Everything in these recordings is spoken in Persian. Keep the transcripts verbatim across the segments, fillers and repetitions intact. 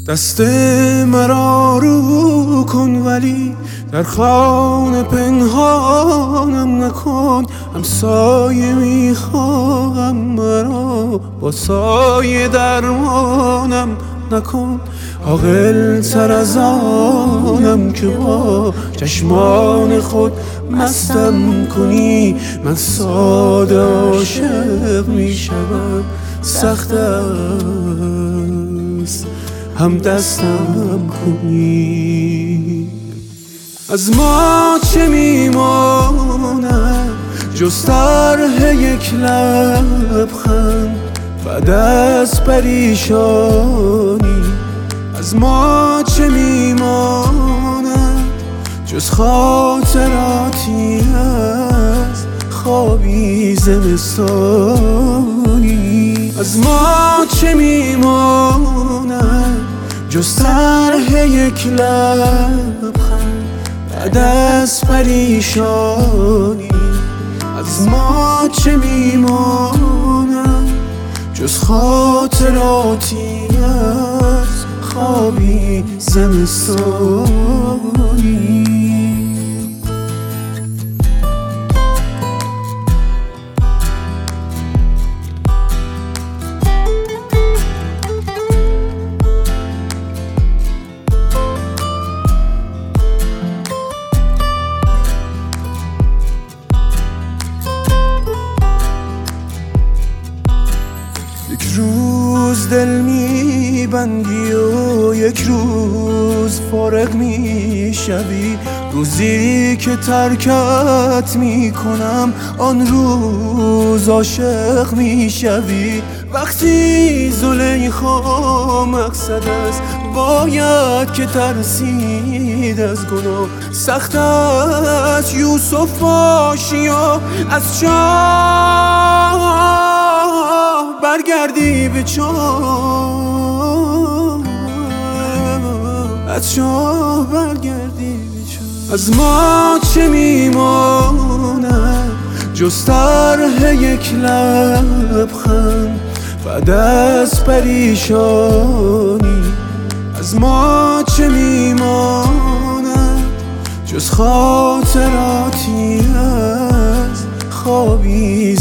دست مرا رو کن ولی در خانه پنهانم نکن. همسایه میخواهم مرا با سایه درمانم نکن. عاقل تر از آنم که با چشمان خود مستم کنی. من ساده عاشق میشوم، سخت است هم دستم کنی. از ما چه میماند جز طرح یک لبخند بعد از پریشانی؟ از ما چه میماند جز خاطراتی از خوابی زمستانی؟ از ما چه میماند جز طرح یک لبخند بعد از پریشانی؟ از ما چه میماند جز خاطراتی از خوابی زمستانی؟ یک روز دل میبندی و یک روز فارغ میشوی. روزی که ترکت میکنم آن روز عاشق میشوی. وقتی زلیخا مقصد است باید که ترسید از گناه. سخت است یوسف آشیا از چاه برگردی به چاه، از چاه برگردی به چاه. از ما چه میماند جز طرح یک لبخند بعد از پریشانی؟ از ما چه میماند جز خاطراتی از خوابی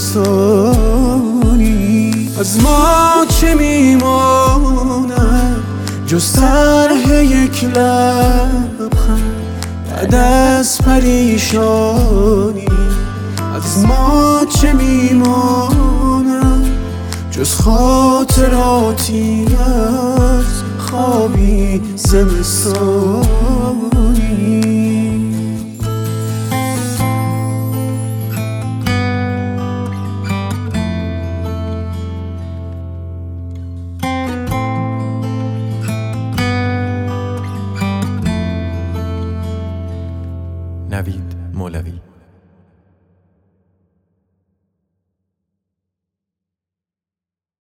زمستانی؟ از ما چه میماند جز طرح یک لبخند بعد از پریشانی؟ از ما چه میماند جز خاطراتی از خوابی زمستانی؟ نوید مولوی.